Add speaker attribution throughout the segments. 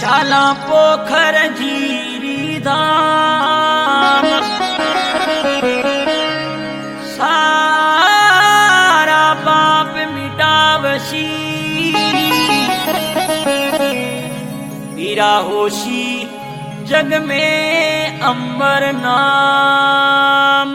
Speaker 1: चाला पोखर जीरी धाम सारा पाप मिटावसी हीरा होशी जग में अंबर नाम।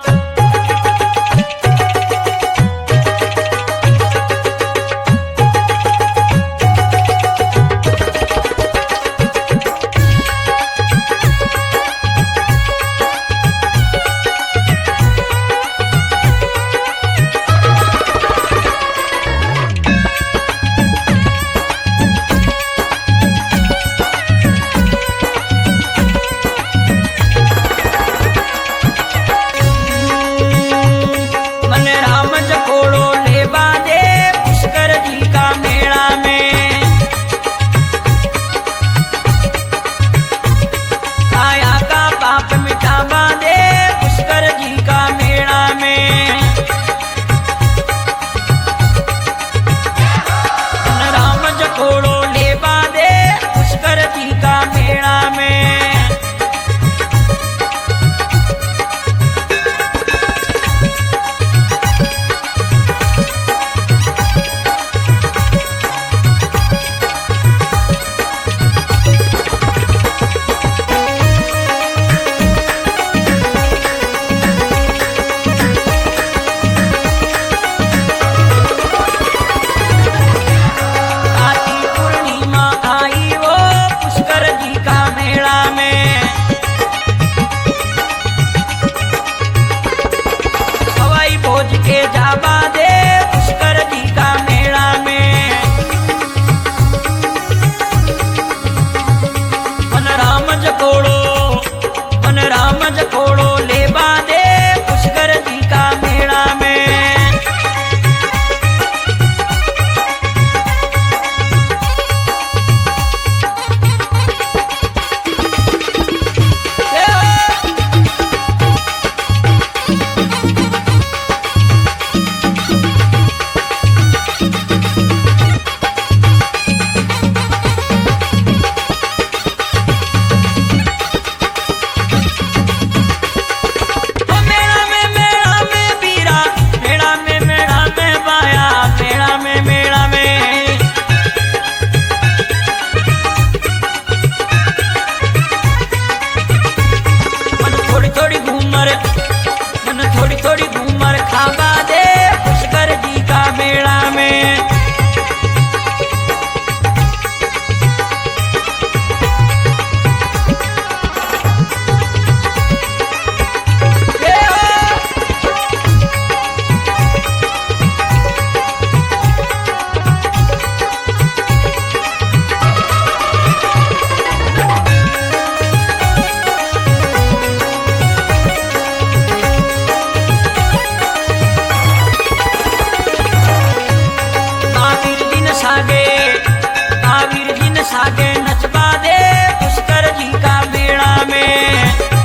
Speaker 2: सागे नचवा दे पुष्कर जी का मेला में,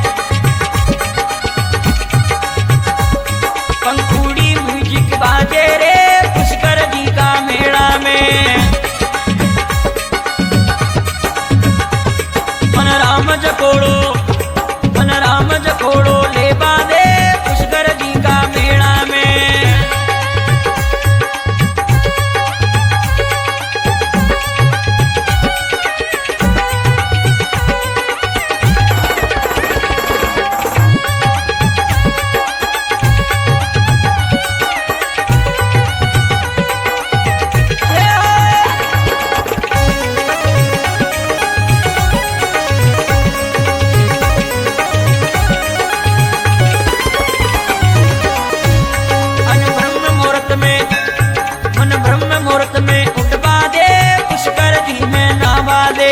Speaker 2: पंखुड़ी म्यूजिक बाजे रे पुष्कर जी का मेला में। मन राम जकोड़ो ले बादे पुष्कर जी का मेला में। मुहूर्त में उठवा दे पुष्कर जी में नावा दे,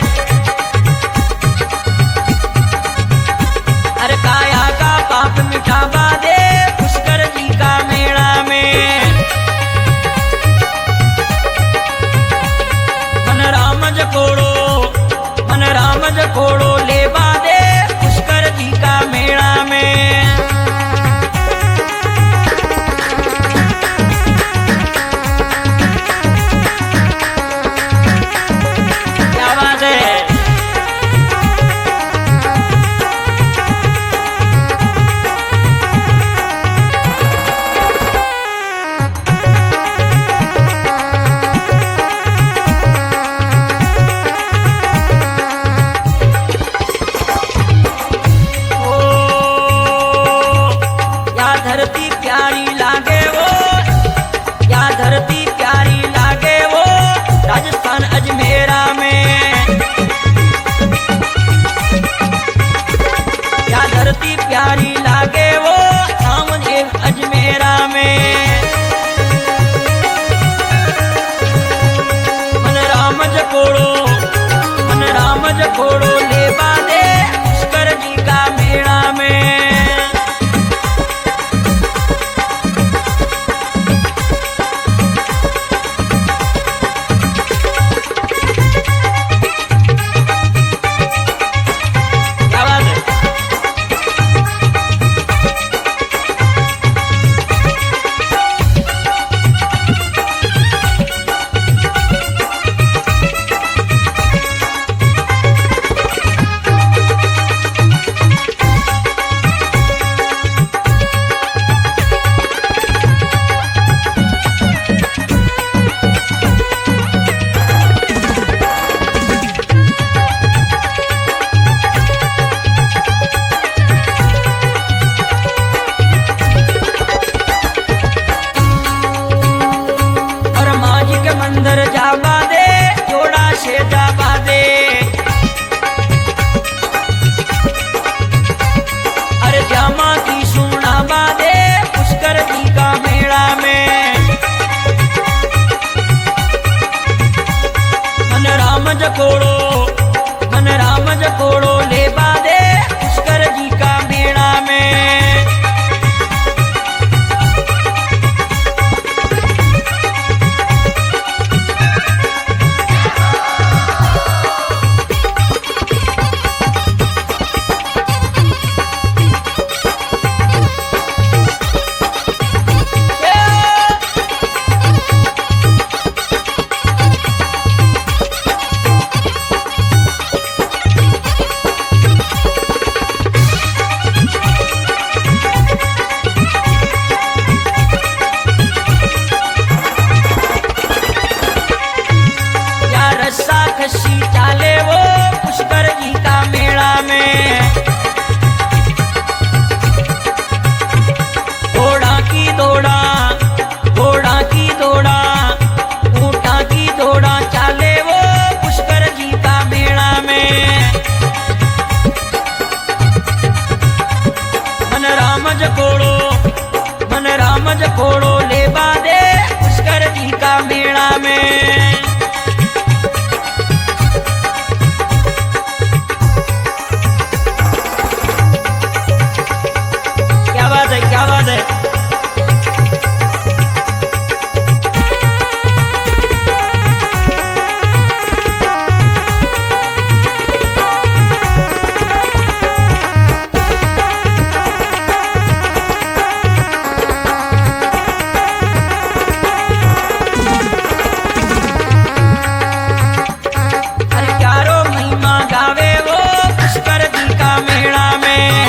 Speaker 2: अरे काया का पाप मिटावा दे पुष्कर जी का मेला में। मन राम जकोड़ो लेवा दे पुष्कर जी का मेला में। क्या बात है।
Speaker 1: जकोड़ो मन राम जकोड़ो लेवा दे पुष्कर जी का मेला में। मंदिर जावा दे जोड़ा से जावा दे अरे जामा की सुनावा दे पुष्कर जी का मेला में। मन राम जकोड़ो लेवा दे पुष्कर जी का मेला में। खसी चाले वो पुष्कर जी का मेला में। घोड़ा की दौड़ा ऊँटा की दौड़ा चाले वो पुष्कर जी का मेला में। मन राम जकोड़ो लेवा दे पुष्कर जी का मेला में। क्या बात है अरे चारों महिमा गावे वो पुष्कर जी का मेला में।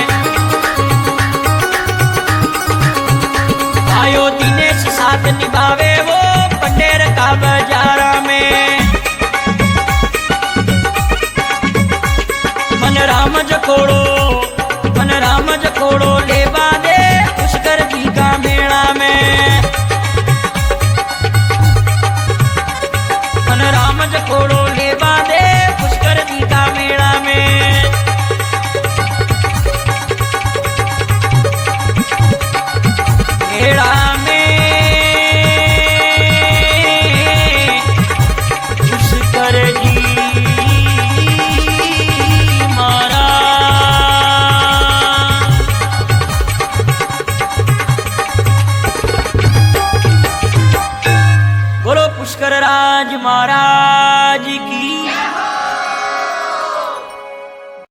Speaker 1: आयो दिनेश साथ निभावे वो पंडेर का बाजारा में। मन राम जकोड़ो लेवा दे पुष्कर जी का मेला में। मन राम जकोड़ो